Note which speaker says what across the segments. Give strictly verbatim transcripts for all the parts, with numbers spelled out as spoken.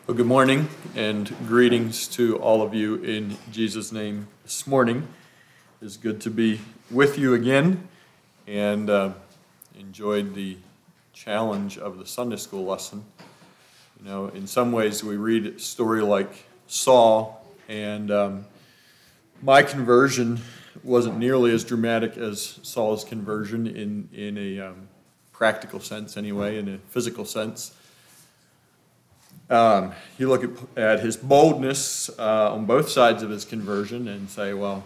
Speaker 1: Well, good morning and greetings to all of you in Jesus' name this morning. It's good to be with you again, and uh, enjoyed the challenge of the Sunday school lesson. You know, in some ways we read a story like Saul, and um, my conversion wasn't nearly as dramatic as Saul's conversion in, in a um, practical sense anyway, in a physical sense. Um, you look at, at his boldness uh, on both sides of his conversion and say, well,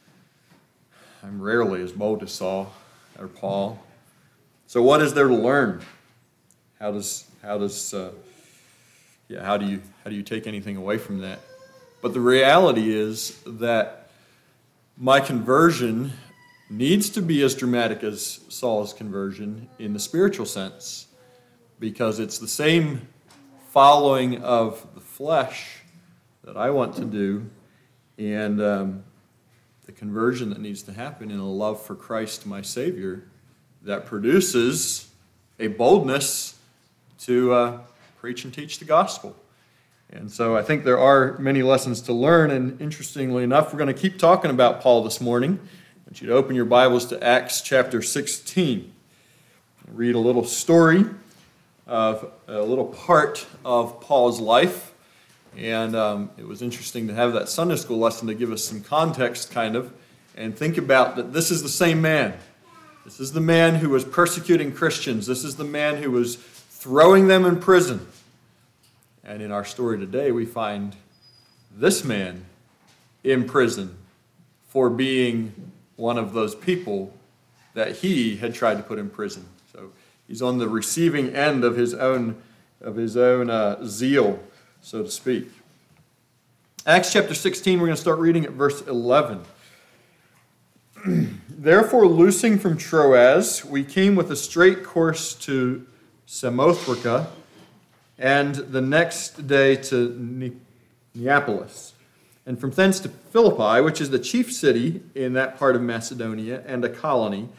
Speaker 1: I'm rarely as bold as Saul or Paul. So what is there to learn? How does how does uh, yeah how do you how do you take anything away from that? But the reality is that my conversion needs to be as dramatic as Saul's conversion in the spiritual sense, because it's the same following of the flesh that I want to do, and um, the conversion that needs to happen in a love for Christ, my Savior, that produces a boldness to uh, preach and teach the gospel. And so I think there are many lessons to learn, and interestingly enough, we're going to keep talking about Paul this morning. I want you to open your Bibles to Acts chapter sixteen. I'll read a little story of a little part of Paul's life, and um, it was interesting to have that Sunday school lesson to give us some context, kind of, and think about that this is the same man. This is the man who was persecuting Christians. This is the man who was throwing them in prison. And in our story today, we find this man in prison for being one of those people that he had tried to put in prison. So he's on the receiving end of his own of his own uh, zeal, so to speak. Acts chapter sixteen, we're going to start reading at verse eleven. Therefore, loosing from Troas, we came with a straight course to Samothrace, and the next day to Neapolis, and from thence to Philippi, which is the chief city in that part of Macedonia and a colony.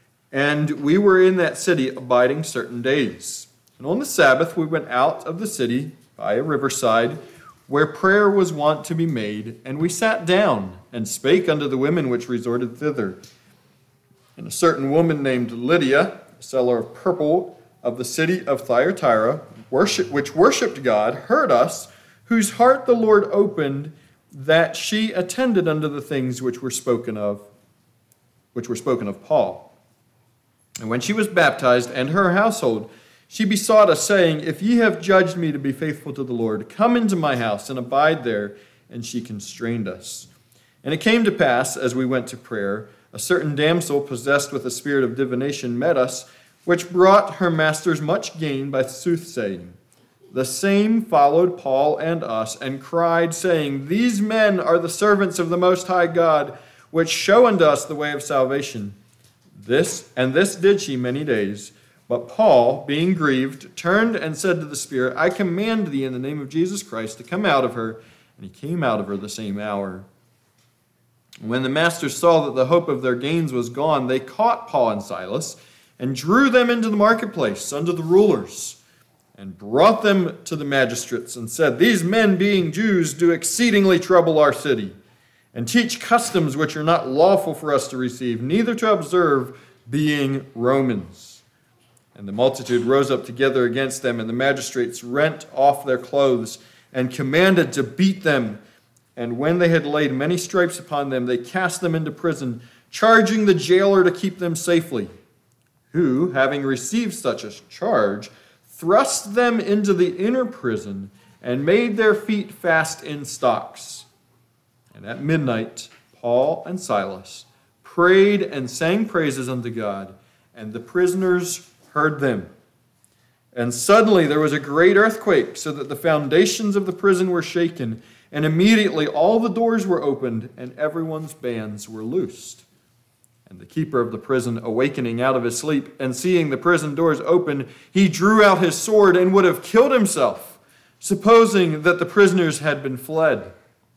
Speaker 1: And we were in that city abiding certain days. And on the Sabbath we went out of the city by a riverside, where prayer was wont to be made, and we sat down and spake unto the women which resorted thither. And a certain woman named Lydia, a seller of purple of the city of Thyatira, worship, which worshipped God, heard us, whose heart the Lord opened, that she attended unto the things which were spoken of, which were spoken of Paul. And when she was baptized, and her household, she besought us, saying, If ye have judged me to be faithful to the Lord, come into my house and abide there. And she constrained us. And it came to pass, as we went to prayer, a certain damsel possessed with a spirit of divination met us, which brought her masters much gain by soothsaying. The same followed Paul and us, and cried, saying, These men are the servants of the Most High God, which show unto us the way of salvation. This and this did she many days. But Paul, being grieved, turned and said to the Spirit, I command thee in the name of Jesus Christ to come out of her. And he came out of her the same hour. When the masters saw that the hope of their gains was gone, they caught Paul and Silas and drew them into the marketplace unto the rulers, and brought them to the magistrates, and said, These men, being Jews, do exceedingly trouble our city, and teach customs which are not lawful for us to receive, neither to observe, being Romans. And the multitude rose up together against them, and the magistrates rent off their clothes, and commanded to beat them. And when they had laid many stripes upon them, they cast them into prison, charging the jailer to keep them safely, who, having received such a charge, thrust them into the inner prison, and made their feet fast in stocks. And at midnight, Paul and Silas prayed and sang praises unto God, and the prisoners heard them. And suddenly there was a great earthquake, so that the foundations of the prison were shaken, and immediately all the doors were opened, and everyone's bands were loosed. And the keeper of the prison, awakening out of his sleep, and seeing the prison doors open, he drew out his sword and would have killed himself, supposing that the prisoners had been fled.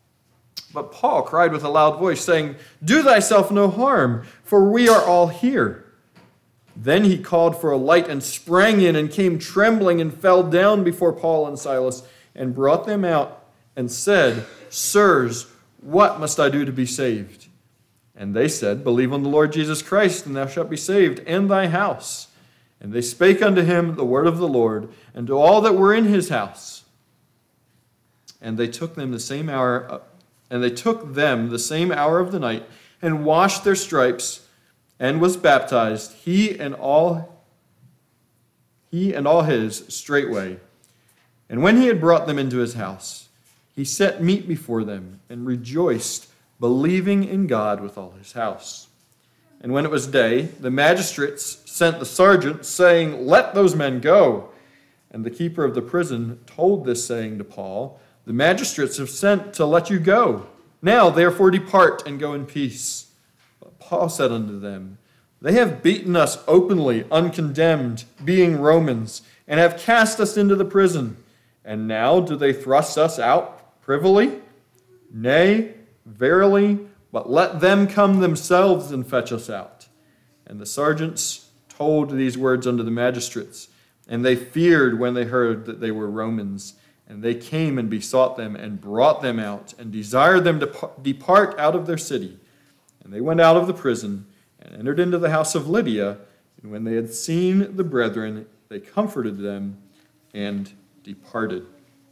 Speaker 1: But Paul cried with a loud voice, saying, Do thyself no harm, for we are all here. Then he called for a light and sprang in and came trembling and fell down before Paul and Silas. and brought them out and said, Sirs, what must I do to be saved? And they said, Believe on the Lord Jesus Christ, and thou shalt be saved, and thy house. And they spake unto him the word of the Lord, and to all that were in his house. And they took them the same hour, and they took them the same hour of the night, and washed their stripes, and was baptized, he and all, he and all his straightway. And when he had brought them into his house, he set meat before them, and rejoiced, believing in God with all his house. And when it was day, the magistrates sent the sergeant, saying, Let those men go. And the keeper of the prison told this saying to Paul, The magistrates have sent to let you go. Now therefore depart and go in peace. But Paul said unto them, They have beaten us openly, uncondemned, being Romans, and have cast us into the prison. And now do they thrust us out privily? Nay, verily, but let them come themselves and fetch us out. And the sergeants told these words unto the magistrates, and they feared when they heard that they were Romans. And they came and besought them and brought them out and desired them to depart out of their city. And they went out of the prison and entered into the house of Lydia. And when they had seen the brethren, they comforted them and departed.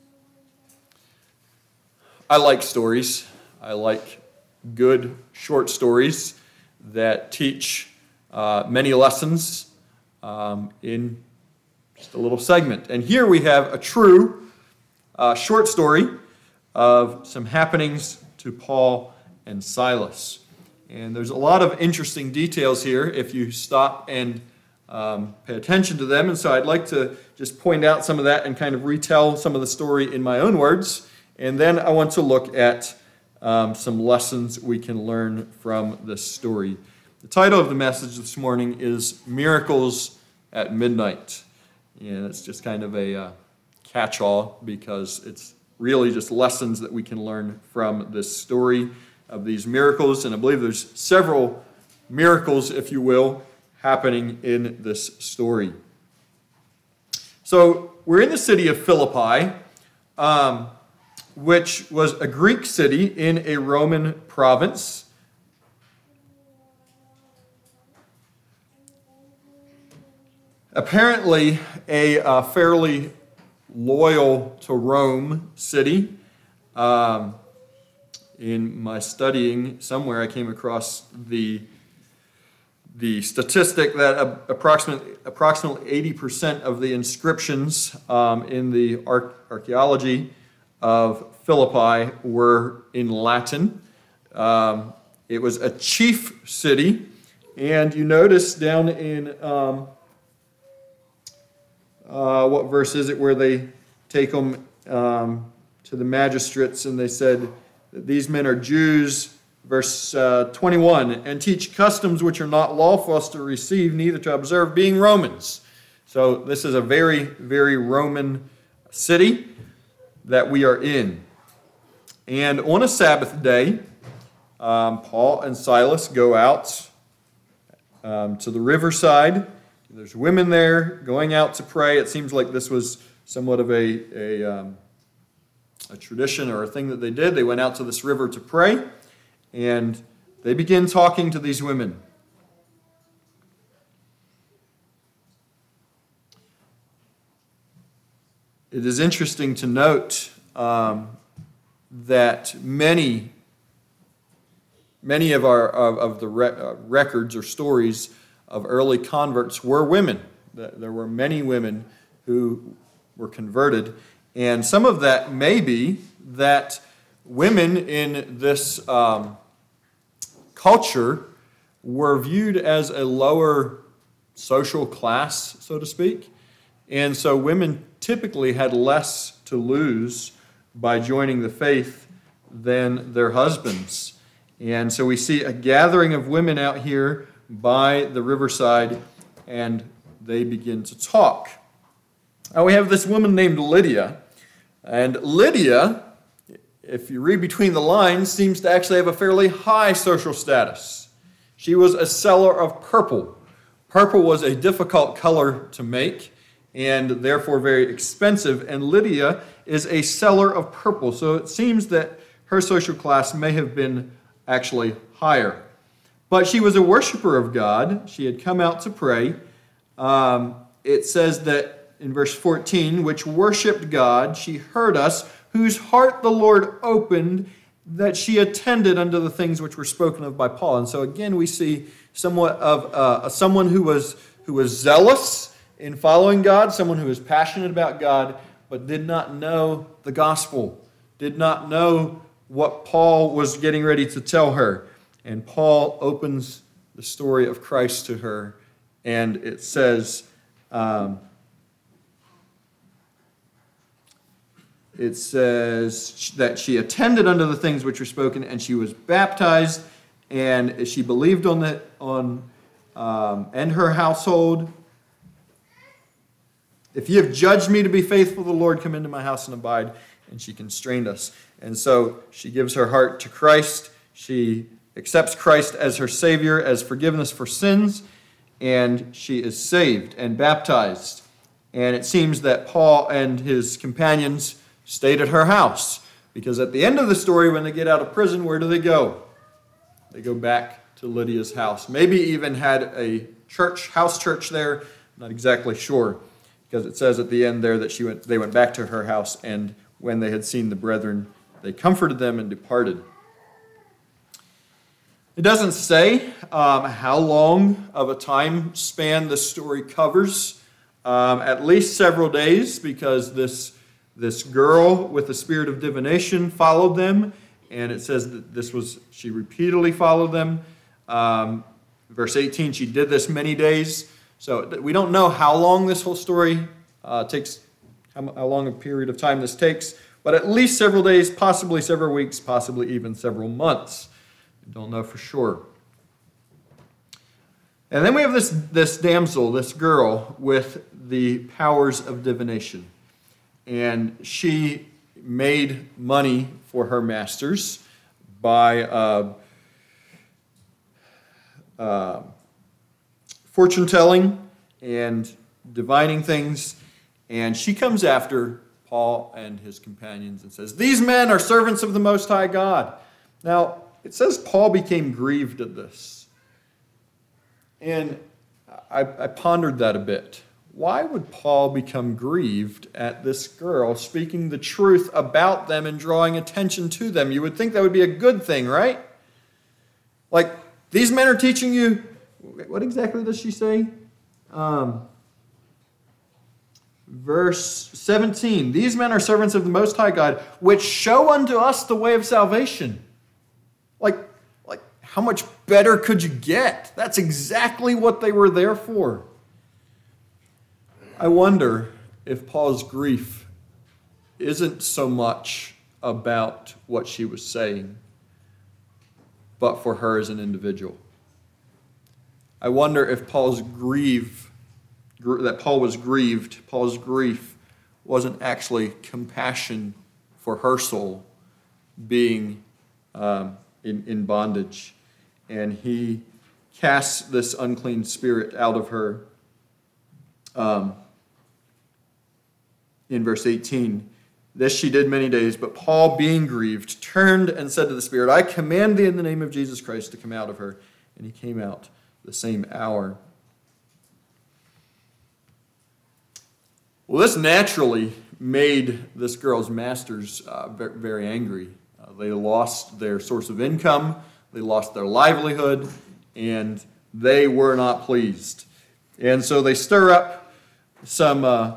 Speaker 1: I like stories. I like good short stories that teach uh, many lessons um, in just a little segment. And here we have a true uh, short story of some happenings to Paul and Silas. And there's a lot of interesting details here if you stop and um, pay attention to them. And so I'd like to just point out some of that and kind of retell some of the story in my own words. And then I want to look at um, some lessons we can learn from this story. The title of the message this morning is Miracles at Midnight. And it's just kind of a uh, catch-all because it's really just lessons that we can learn from this story of these miracles. And I believe there's several miracles, if you will, happening in this story. So we're in the city of Philippi, um, which was a Greek city in a Roman province. Apparently a uh, fairly loyal to Rome city. Um, in my studying somewhere, I came across the the statistic that uh, approximately approximately eighty percent of the inscriptions um, in the ar- archaeology of Philippi were in Latin. Um, it was a chief city, and you notice down in um, Uh, what verse is it where they take them um, to the magistrates and they said that these men are Jews, verse uh, twenty-one, and teach customs which are not lawful us to receive, neither to observe, being Romans. So this is a very, very Roman city that we are in. And on a Sabbath day, um, Paul and Silas go out um, to the riverside. There's women there going out to pray. It seems like this was somewhat of a, a, um, a tradition or a thing that they did. They went out to this river to pray, and they begin talking to these women. It is interesting to note um, that many, many of our of, of the re- uh, records or stories of early converts were women. There were many women who were converted, and some of that may be that women in this um, culture were viewed as a lower social class, so to speak, and so women typically had less to lose by joining the faith than their husbands. And so we see a gathering of women out here by the riverside, and they begin to talk. Now we have this woman named Lydia, and Lydia, if you read between the lines, seems to actually have a fairly high social status. She was a seller of purple. Purple was a difficult color to make, and therefore very expensive. And Lydia is a seller of purple. So it seems that her social class may have been actually higher. But she was a worshiper of God. She had come out to pray. Um, it says that in verse fourteen, which worshipped God, she heard us, whose heart the Lord opened, that she attended unto the things which were spoken of by Paul. And so again, we see somewhat of uh, someone who was who was zealous in following God, someone who was passionate about God, but did not know the gospel, did not know what Paul was getting ready to tell her. And Paul opens the story of Christ to her, and it says, um, it says that she attended unto the things which were spoken, and she was baptized, and she believed on the on um, and her household. If ye have judged me to be faithful to the Lord, come into my house and abide. And she constrained us. And so she gives her heart to Christ. She accepts Christ as her Savior, as forgiveness for sins, and she is saved and baptized. And it seems that Paul and his companions stayed at her house, because at the end of the story, when they get out of prison, where do they go? They go back to Lydia's house. Maybe even had a church, house church there. I'm not exactly sure, because it says at the end there that she went. They went back to her house, and when they had seen the brethren, they comforted them and departed. It doesn't say um, how long of a time span this story covers. Um, at least several days, because this, this girl with the spirit of divination followed them, and it says that this was, she repeatedly followed them. Um, verse eighteen, she did this many days. So we don't know how long this whole story uh, takes, how, how long a period of time this takes, but at least several days, possibly several weeks, possibly even several months. We don't know for sure. And then we have this, this damsel, this girl, with the powers of divination. And she made money for her masters by uh, uh, fortune-telling and divining things. And she comes after Paul and his companions and says, "These men are servants of the Most High God." Now, it says Paul became grieved at this. And I, I pondered that a bit. Why would Paul become grieved at this girl speaking the truth about them and drawing attention to them? You would think that would be a good thing, right? Like, these men are teaching you, what exactly does she say? Um, verse seventeen, "These men are servants of the Most High God, which show unto us the way of salvation." Like, like, how much better could you get? That's exactly what they were there for. I wonder if Paul's grief isn't so much about what she was saying, but for her as an individual. I wonder if Paul's grief, that Paul was grieved, Paul's grief wasn't actually compassion for her soul being um, in, in bondage. And he casts this unclean spirit out of her. Um, in verse eighteen, "This she did many days, but Paul, being grieved, turned and said to the spirit, I command thee in the name of Jesus Christ to come out of her. And he came out the same hour." Well, this naturally made this girl's masters uh, very, very angry. Uh, they lost their source of income, they lost their livelihood, and they were not pleased. And so they stir up some uh,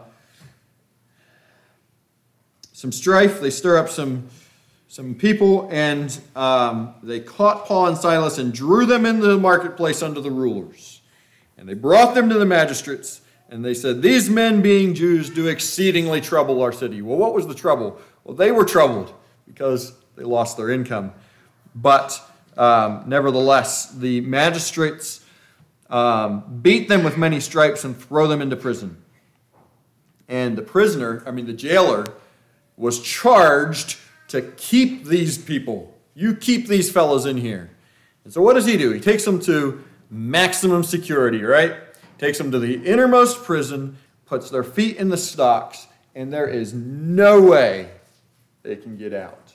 Speaker 1: some strife. They stir up some some people, and um, they caught Paul and Silas and drew them into the marketplace unto the rulers. And they brought them to the magistrates, and they said, "These men, being Jews, do exceedingly trouble our city." Well, what was the trouble? Well, they were troubled because they lost their income. But um, nevertheless, the magistrates um, beat them with many stripes and throw them into prison. And the prisoner, I mean the jailer, was charged to keep these people. You keep these fellows in here. And so what does he do? He takes them to maximum security, right? Takes them to the innermost prison puts their feet in the stocks, and there is no way they can get out.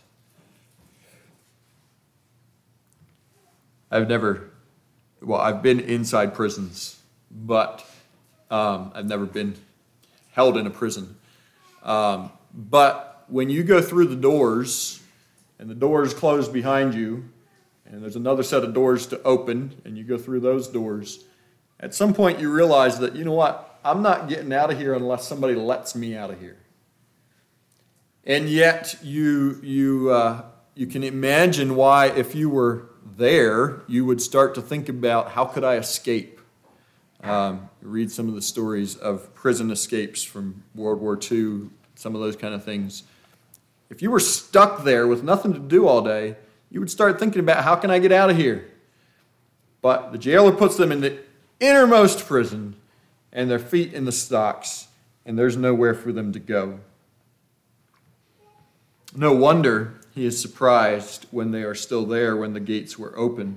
Speaker 1: I've never, well, I've been inside prisons, but um, I've never been held in a prison. Um, but when you go through the doors, and the doors close behind you, and there's another set of doors to open, and you go through those doors, at some point you realize that, you know what, I'm not getting out of here unless somebody lets me out of here. And yet you you uh, you can imagine why, if you were there, you would start to think about, how could I escape? Um, read some of the stories of prison escapes from World War Two, some of those kind of things. If you were stuck there with nothing to do all day, you would start thinking about, how can I get out of here? But the jailer puts them in the innermost prison, and their feet in the stocks, and there's nowhere for them to go. No wonder he is surprised when they are still there, when the gates were open.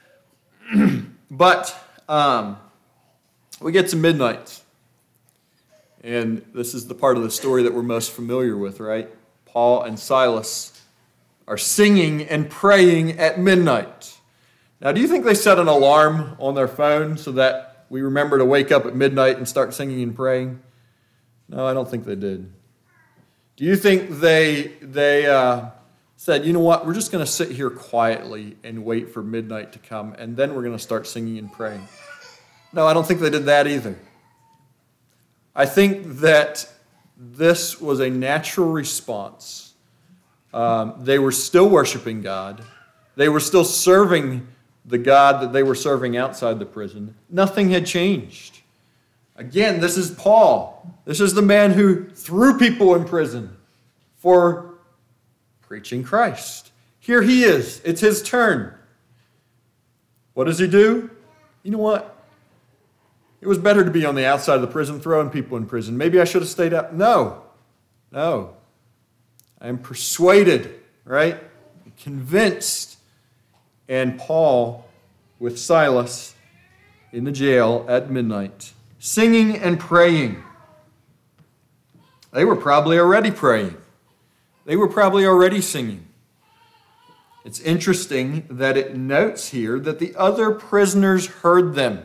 Speaker 1: But um, we get to midnight, and this is the part of the story that we're most familiar with, right? Paul and Silas are singing and praying at midnight. Now, do you think they set an alarm on their phone so that we remember to wake up at midnight and start singing and praying? No, I don't think they did. Do you think they they uh, said, you know what, we're just going to sit here quietly and wait for midnight to come, and then we're going to start singing and praying? No, I don't think they did that either. I think that this was a natural response. Um, they were still worshiping God. They were still serving the God that they were serving outside the prison. Nothing had changed. Again, this is Paul. This is the man who threw people in prison for preaching Christ. Here he is. It's his turn. What does he do? You know what? It was better to be on the outside of the prison throwing people in prison. Maybe I should have stayed out. No. No. I am persuaded, right? Convinced. And Paul, with Silas in the jail at midnight, singing and praying. They were probably already praying. They were probably already singing. It's interesting that it notes here that the other prisoners heard them.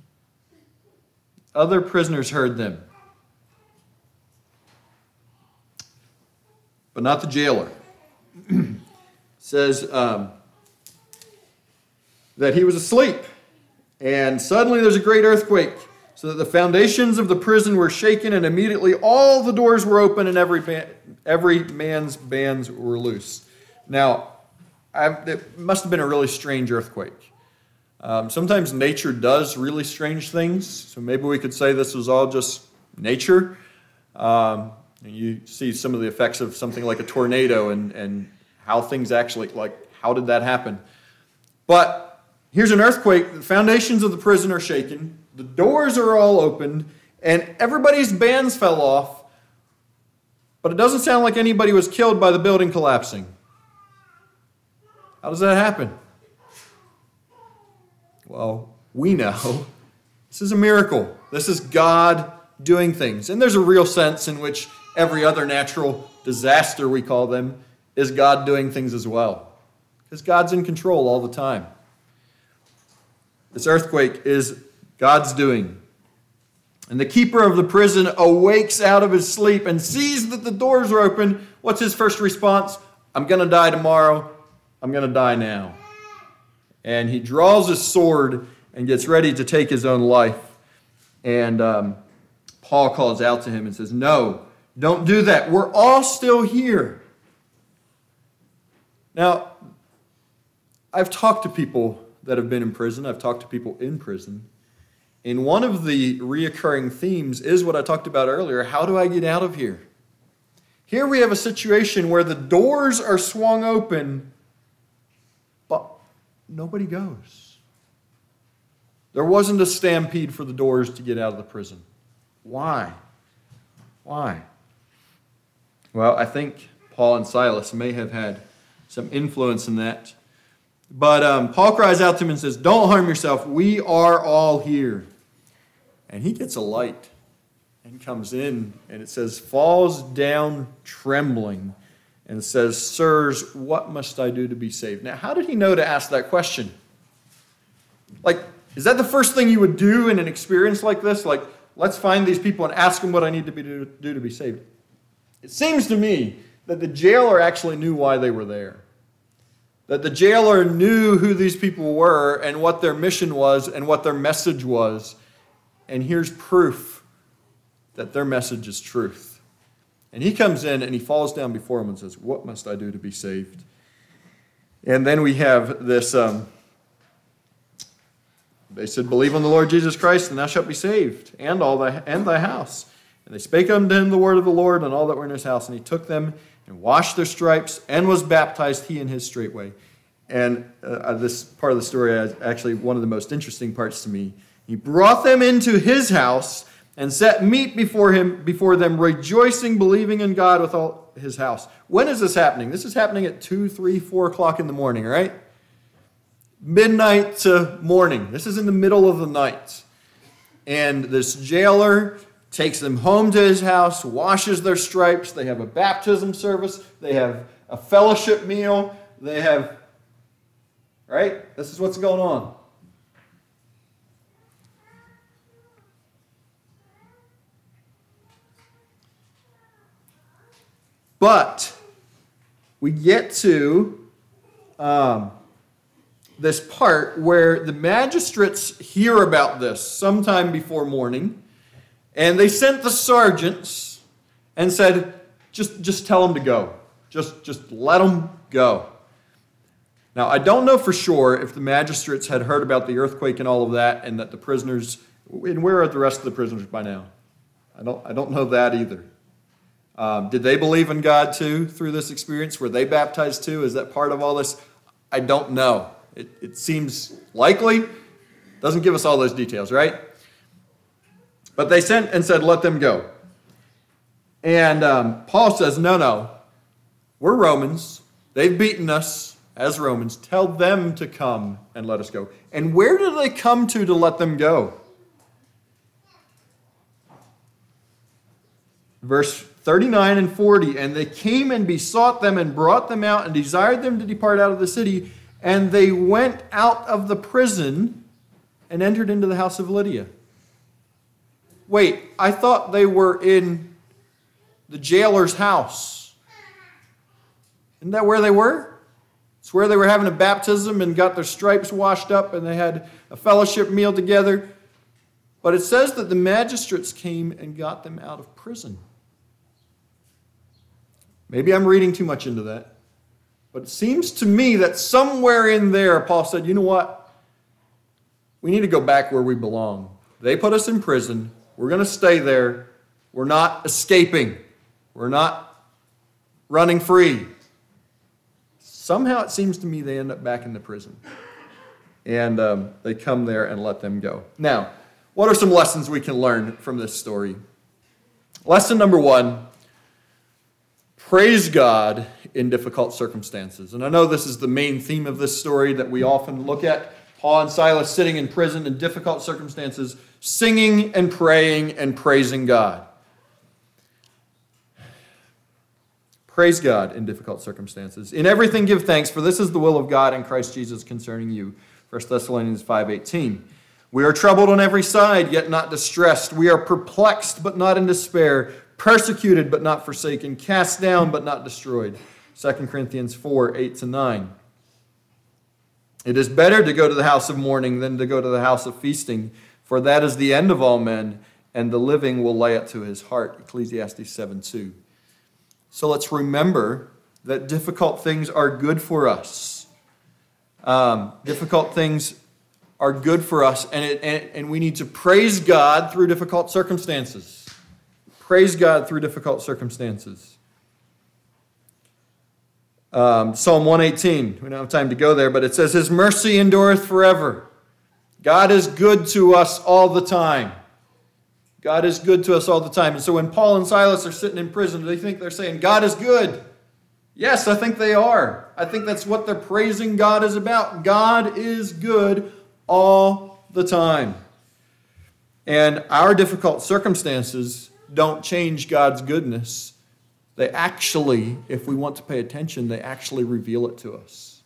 Speaker 1: Other prisoners heard them. But not the jailer. It says um, that he was asleep, and suddenly there's a great earthquake, so that the foundations of the prison were shaken, and immediately all the doors were open, and every ba- every man's bands were loose. Now, I've, it must have been a really strange earthquake. Um, sometimes nature does really strange things, so maybe we could say this was all just nature. Um, and you see some of the effects of something like a tornado, and, and how things actually, like, how did that happen? But here's an earthquake. The foundations of the prison are shaken. The doors are all opened, and everybody's bands fell off. But it doesn't sound like anybody was killed by the building collapsing. How does that happen? Well, we know this is a miracle. This is God doing things. And there's a real sense in which every other natural disaster, we call them, is God doing things as well. Because God's in control all the time. This earthquake is God's doing. And the keeper of the prison awakes out of his sleep and sees that the doors are open. What's his first response? I'm going to die tomorrow. I'm going to die now. And he draws his sword and gets ready to take his own life. And um, Paul calls out to him and says, no, don't do that. We're all still here. Now, I've talked to people that have been in prison. I've talked to people in prison. And one of the reoccurring themes is what I talked about earlier. How do I get out of here? Here we have a situation where the doors are swung open, but nobody goes. There wasn't a stampede for the doors to get out of the prison. Why? Why? Well, I think Paul and Silas may have had some influence in that. But um, Paul cries out to him and says, don't harm yourself. We are all here. And he gets a light. and comes in, and it says, falls down trembling, and says, sirs, what must I do to be saved? Now, how did he know to ask that question? Like, is that the first thing you would do in an experience like this? Like, let's find these people and ask them what I need to be, do, do to be saved. It seems to me that the jailer actually knew why they were there. That the jailer knew who these people were and what their mission was and what their message was. And here's proof that their message is truth. And he comes in and he falls down before him and says, what must I do to be saved? And then we have this, um, they said, believe on the Lord Jesus Christ and thou shalt be saved, and all thy, and thy house. And they spake unto him the word of the Lord and all that were in his house. And he took them and washed their stripes and was baptized, he and his straightway. And uh, this part of the story is actually one of the most interesting parts to me. He brought them into his house and set meat before him, before them, rejoicing, believing in God with all his house. When is this happening? This is happening at two, three, four o'clock in the morning, right? Midnight to morning. This is in the middle of the night. And this jailer takes them home to his house, washes their stripes. They have a baptism service. They have a fellowship meal. They have, right? This is what's going on. But we get to um, this part where the magistrates hear about this sometime before morning, and they sent the sergeants and said, just, just tell them to go. Just, just let them go. Now, I don't know for sure if the magistrates had heard about the earthquake and all of that, and that the prisoners, and where are the rest of the prisoners by now? I don't, I don't know that either. Um, did they believe in God too through this experience? Were they baptized too? Is that part of all this? I don't know. It, it seems likely. Doesn't give us all those details, right? But they sent and said, let them go. And um, Paul says, no, no. We're Romans. They've beaten us as Romans. Tell them to come and let us go. And where do they come to to let them go? Verse thirty-nine and forty, and they came and besought them and brought them out and desired them to depart out of the city. And they went out of the prison and entered into the house of Lydia. Wait, I thought they were in the jailer's house. Isn't that where they were? It's where they were having a baptism and got their stripes washed up and they had a fellowship meal together. But it says that the magistrates came and got them out of prison. Maybe I'm reading too much into that. But it seems to me that somewhere in there, Paul said, you know what? We need to go back where we belong. They put us in prison. We're going to stay there. We're not escaping. We're not running free. Somehow it seems to me they end up back in the prison. And um, they come there and let them go. Now, what are some lessons we can learn from this story? Lesson number one. Praise God in difficult circumstances. And I know this is the main theme of this story that we often look at. Paul and Silas sitting in prison in difficult circumstances, singing and praying and praising God. Praise God in difficult circumstances. In everything give thanks, for this is the will of God in Christ Jesus concerning you. First Thessalonians five eighteen. We are troubled on every side, yet not distressed. We are perplexed, but not in despair. Persecuted, but not forsaken. Cast down, but not destroyed. Second Corinthians four eight to nine. It is better to go to the house of mourning than to go to the house of feasting, for that is the end of all men, and the living will lay it to his heart. Ecclesiastes seven two. So let's remember that difficult things are good for us. Um, difficult things are good for us, and, it, and, and we need to praise God through difficult circumstances. Praise God through difficult circumstances. Um, Psalm one eighteen, we don't have time to go there, but it says, His mercy endureth forever. God is good to us all the time. God is good to us all the time. And so when Paul and Silas are sitting in prison, do they think they're saying, God is good? Yes, I think they are. I think that's what they're praising God is about. God is good all the time. And our difficult circumstances don't change God's goodness. They actually, if we want to pay attention, they actually reveal it to us.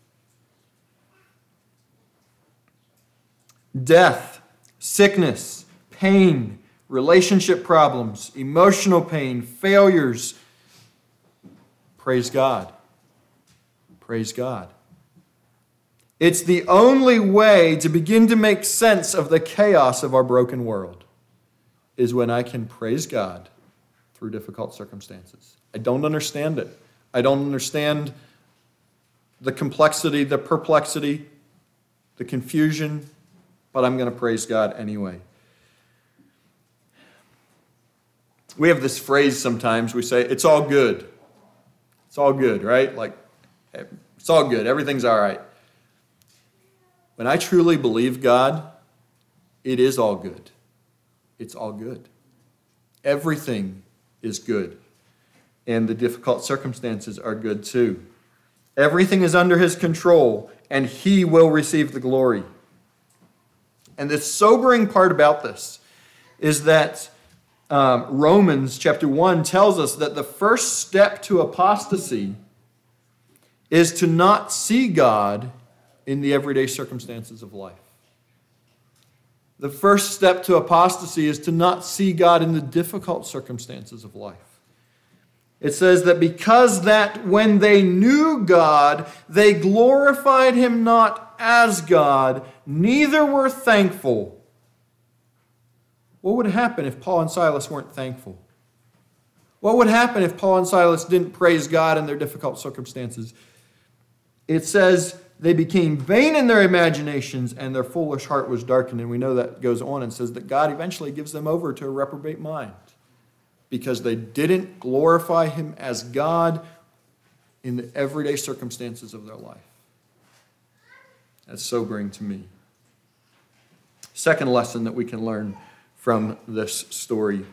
Speaker 1: Death, sickness, pain, relationship problems, emotional pain, failures. Praise God. Praise God. It's the only way to begin to make sense of the chaos of our broken world is when I can praise God through difficult circumstances. I don't understand it. I don't understand the complexity, the perplexity, the confusion, but I'm going to praise God anyway. We have this phrase sometimes, we say, it's all good. It's all good, right? Like, it's all good. Everything's all right. When I truly believe God, it is all good. It's all good. Everything is good. And the difficult circumstances are good too. Everything is under his control, and he will receive the glory. And the sobering part about this is that um, Romans chapter one tells us that the first step to apostasy is to not see God in the everyday circumstances of life. The first step to apostasy is to not see God in the difficult circumstances of life. It says that because that when they knew God, they glorified him not as God, neither were thankful. What would happen if Paul and Silas weren't thankful? What would happen if Paul and Silas didn't praise God in their difficult circumstances? It says they became vain in their imaginations and their foolish heart was darkened. And we know that goes on and says that God eventually gives them over to a reprobate mind because they didn't glorify him as God in the everyday circumstances of their life. That's sobering to me. Second lesson that we can learn from this story.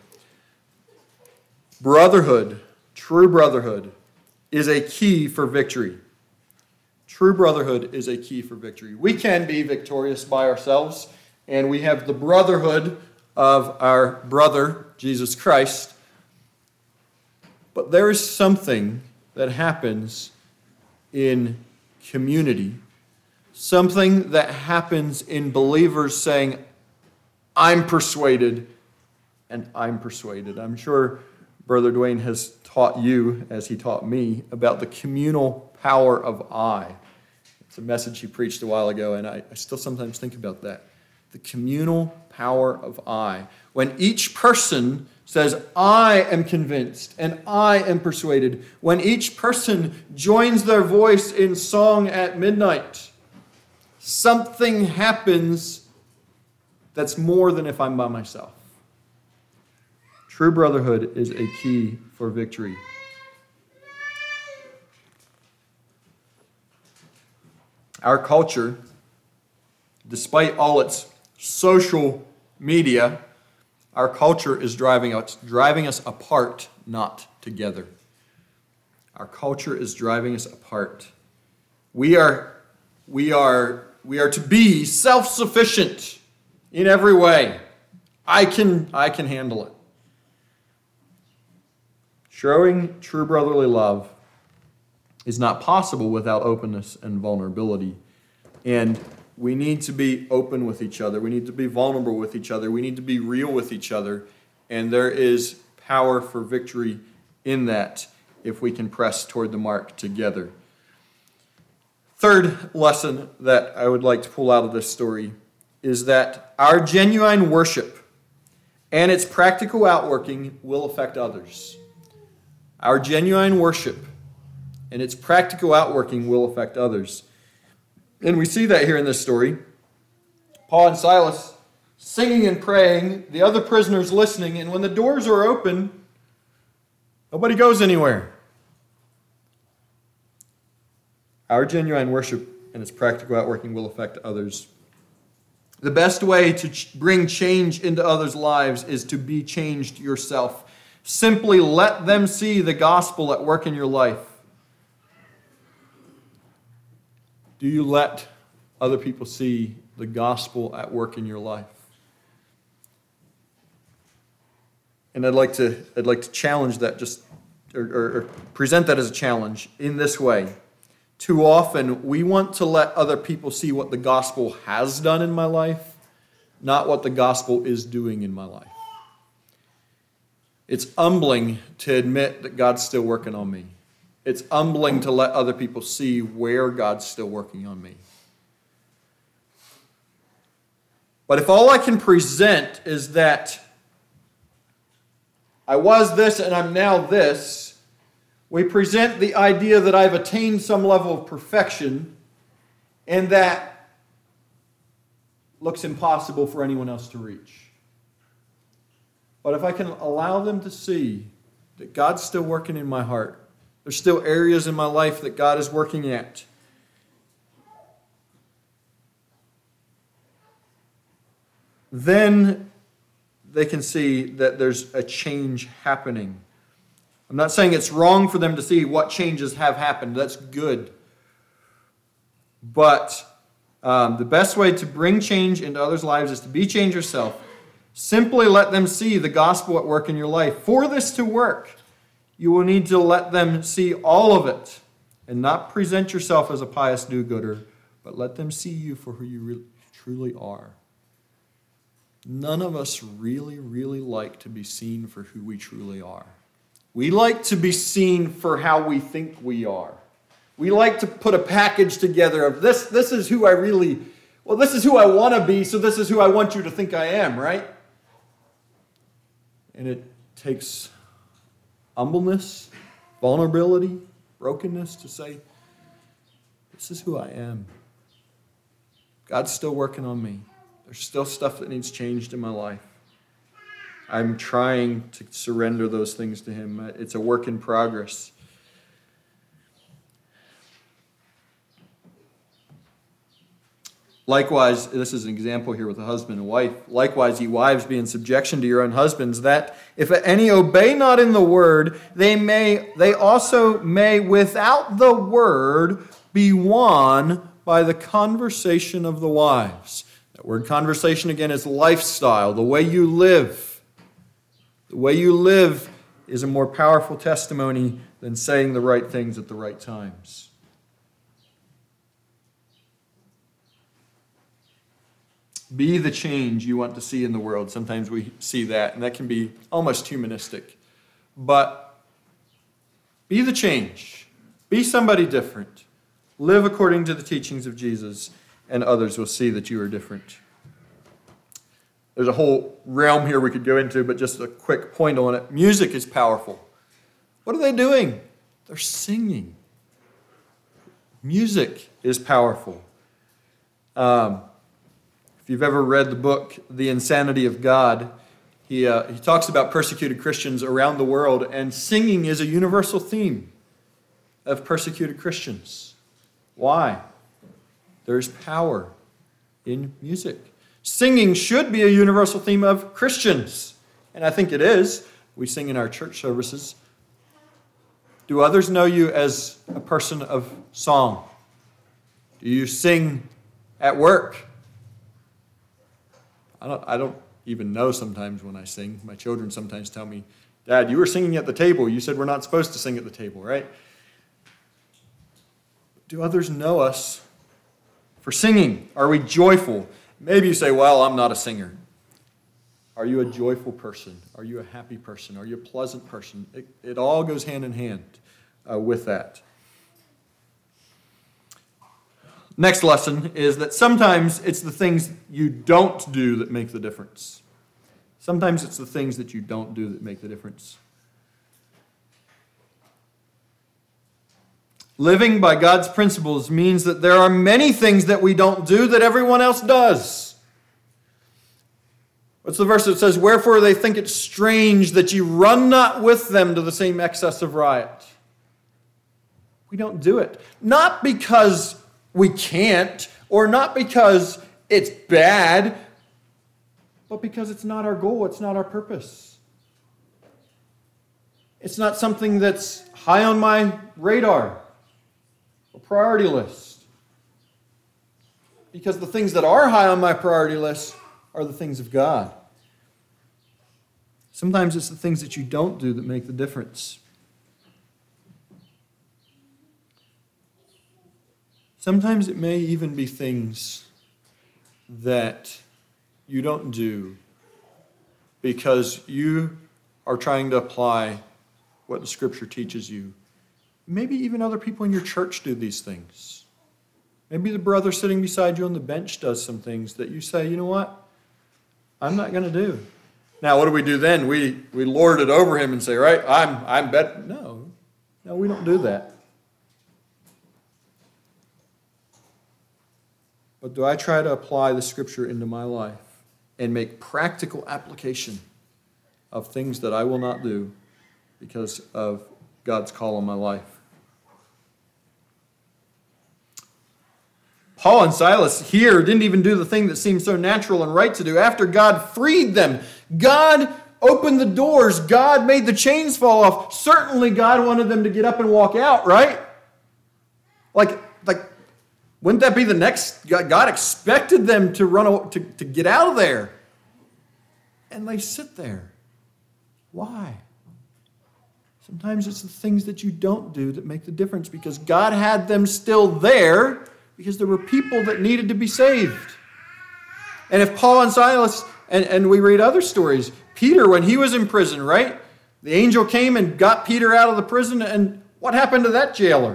Speaker 1: Brotherhood, true brotherhood, is a key for victory. True brotherhood is a key for victory. We can be victorious by ourselves, and we have the brotherhood of our brother, Jesus Christ. But there is something that happens in community, something that happens in believers saying, I'm persuaded, and I'm persuaded. I'm sure Brother Dwayne has taught you, as he taught me, about the communal power of I. It's a message he preached a while ago, and I, I still sometimes think about that. The communal power of I. When each person says, I am convinced and I am persuaded. When each person joins their voice in song at midnight, something happens that's more than if I'm by myself. True brotherhood is a key for victory. Our culture, despite all its social media, our culture is driving us, driving us apart, not together. Our culture is driving us apart. We are, we are, we are to be self-sufficient in every way. I can, I can handle it. Showing true brotherly love is not possible without openness and vulnerability. And we need to be open with each other. We need to be vulnerable with each other. We need to be real with each other. And there is power for victory in that if we can press toward the mark together. Third lesson that I would like to pull out of this story is that our genuine worship and its practical outworking will affect others. Our genuine worship and its practical outworking will affect others. And we see that here in this story. Paul and Silas singing and praying, the other prisoners listening, and when the doors are open, nobody goes anywhere. Our genuine worship and its practical outworking will affect others. The best way to ch- bring change into others' lives is to be changed yourself. Simply let them see the gospel at work in your life. Do you let other people see the gospel at work in your life? And I'd like to I'd like to challenge that just or, or, or present that as a challenge in this way. Too often we want to let other people see what the gospel has done in my life, not what the gospel is doing in my life. It's humbling to admit that God's still working on me. It's humbling to let other people see where God's still working on me. But if all I can present is that I was this and I'm now this, we present the idea that I've attained some level of perfection, and that looks impossible for anyone else to reach. But if I can allow them to see that God's still working in my heart, there's still areas in my life that God is working at, then they can see that there's a change happening. I'm not saying it's wrong for them to see what changes have happened. That's good. But um, the best way to bring change into others' lives is to be change yourself. Simply let them see the gospel at work in your life. For this to work, you will need to let them see all of it and not present yourself as a pious do-gooder, but let them see you for who you really, truly are. None of us really, really like to be seen for who we truly are. We like to be seen for how we think we are. We like to put a package together of this, this is who I really, well, this is who I want to be, so this is who I want you to think I am, right? And it takes humbleness, vulnerability, brokenness to say, this is who I am. God's still working on me. There's still stuff that needs changed in my life. I'm trying to surrender those things to Him. It's a work in progress. Likewise, this is an example here with a husband and wife. Likewise, ye wives, be in subjection to your own husbands, that if any obey not in the word, they may they also may without the word be won by the conversation of the wives. That word conversation again is lifestyle, the way you live. The way you live is a more powerful testimony than saying the right things at the right times. Be the change you want to see in the world. Sometimes we see that, and that can be almost humanistic. But be the change. Be somebody different. Live according to the teachings of Jesus, and others will see that you are different. There's a whole realm here we could go into, but just a quick point on it. Music is powerful. What are they doing? They're singing. Music is powerful. Um, if you've ever read the book, The Insanity of God, he, uh, he talks about persecuted Christians around the world, and singing is a universal theme of persecuted Christians. Why? There's power in music. Singing should be a universal theme of Christians, and I think it is. We sing in our church services. Do others know you as a person of song? Do you sing at work? I don't, I don't even know sometimes when I sing. My children sometimes tell me, Dad, you were singing at the table. You said we're not supposed to sing at the table, right? Do others know us for singing? Are we joyful? Maybe you say, well, I'm not a singer. Are you a joyful person? Are you a happy person? Are you a pleasant person? It, it all goes hand in hand uh, with that. Next lesson is that sometimes it's the things you don't do that make the difference. Sometimes it's the things that you don't do that make the difference. Living by God's principles means that there are many things that we don't do that everyone else does. What's the verse that says, wherefore they think it strange that ye run not with them to the same excess of riot? We don't do it. Not because we can't, or not because it's bad, but because it's not our goal, it's not our purpose. It's not something that's high on my radar or priority list. Because the things that are high on my priority list are the things of God. Sometimes it's the things that you don't do that make the difference. Sometimes it may even be things that you don't do because you are trying to apply what the Scripture teaches you. Maybe even other people in your church do these things. Maybe the brother sitting beside you on the bench does some things that you say, you know what, I'm not going to do. Now, what do we do then? We we lord it over him and say, right, I'm I'm better. No, no, we don't do that. But do I try to apply the Scripture into my life and make practical application of things that I will not do because of God's call on my life? Paul and Silas here didn't even do the thing that seemed so natural and right to do. After God freed them, God opened the doors, God made the chains fall off. Certainly God wanted them to get up and walk out, right? Like, like wouldn't that be the next? God expected them to run to, to get out of there. And they sit there. Why? Sometimes it's the things that you don't do that make the difference because God had them still there because there were people that needed to be saved. And if Paul and Silas, and, and we read other stories, Peter, when he was in prison, right? The angel came and got Peter out of the prison, and what happened to that jailer?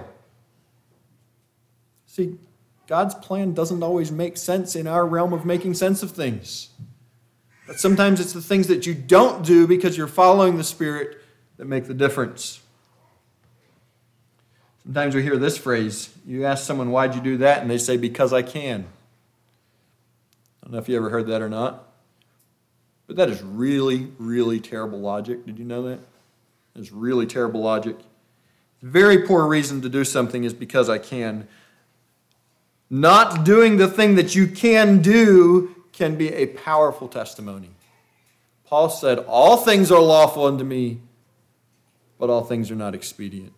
Speaker 1: See, God's plan doesn't always make sense in our realm of making sense of things. But sometimes it's the things that you don't do because you're following the Spirit that make the difference. Sometimes we hear this phrase. You ask someone, why'd you do that? And they say, because I can. I don't know if you ever heard that or not. But that is really, really terrible logic. Did you know that? It's really terrible logic. Very poor reason to do something is because I can. Not doing the thing that you can do can be a powerful testimony. Paul said, all things are lawful unto me, but all things are not expedient.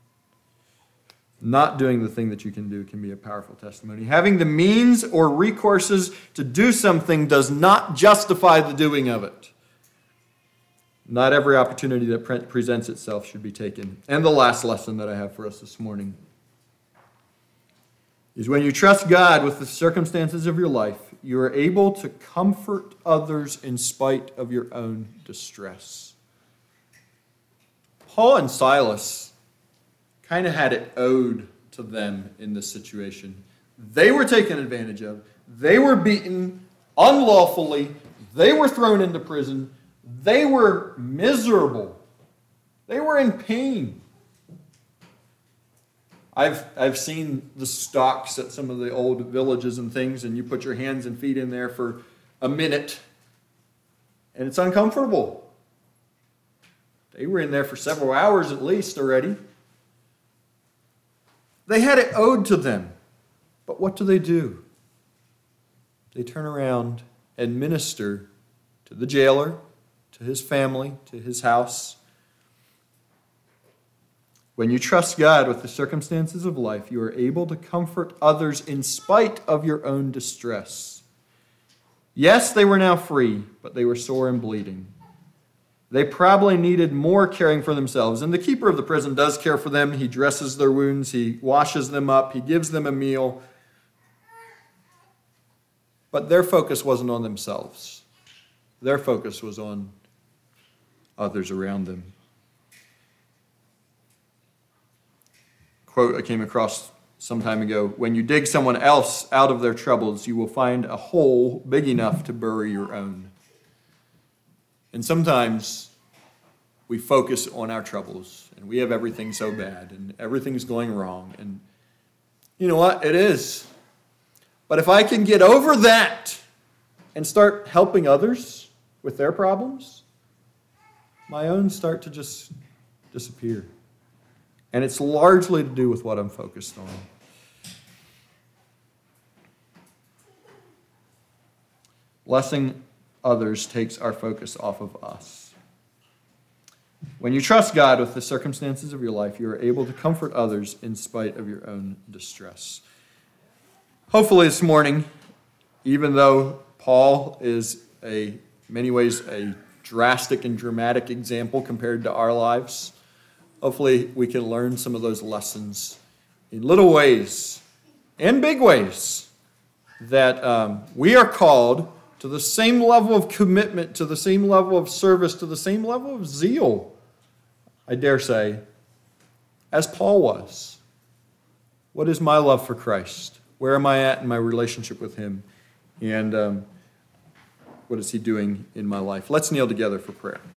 Speaker 1: Not doing the thing that you can do can be a powerful testimony. Having the means or recourses to do something does not justify the doing of it. Not every opportunity that pre- presents itself should be taken. And the last lesson that I have for us this morning is when you trust God with the circumstances of your life, you are able to comfort others in spite of your own distress. Paul and Silas kind of had it owed to them in this situation. They were taken advantage of. They were beaten unlawfully. They were thrown into prison. They were miserable. They were in pain. I've I've seen the stocks at some of the old villages and things, and you put your hands and feet in there for a minute, and it's uncomfortable. They were in there for several hours at least already. They had it owed to them. But what do they do? They turn around and minister to the jailer, to his family, to his house. When you trust God with the circumstances of life, you are able to comfort others in spite of your own distress. Yes, they were now free, but they were sore and bleeding. They probably needed more caring for themselves. And the keeper of the prison does care for them. He dresses their wounds. He washes them up. He gives them a meal. But their focus wasn't on themselves. Their focus was on others around them. Quote I came across some time ago, when you dig someone else out of their troubles, you will find a hole big enough to bury your own. And sometimes we focus on our troubles, and we have everything so bad, and everything's going wrong. And you know what? It is. But if I can get over that and start helping others with their problems, my own start to just disappear. And it's largely to do with what I'm focused on. Blessing others takes our focus off of us. When you trust God with the circumstances of your life, you are able to comfort others in spite of your own distress. Hopefully this morning, even though Paul is a many ways a drastic and dramatic example compared to our lives. Hopefully we can learn some of those lessons in little ways and big ways, that um, we are called to the same level of commitment, to the same level of service, to the same level of zeal, I dare say, as Paul was. What is my love for Christ? Where am I at in my relationship with him? And um, what is he doing in my life? Let's kneel together for prayer.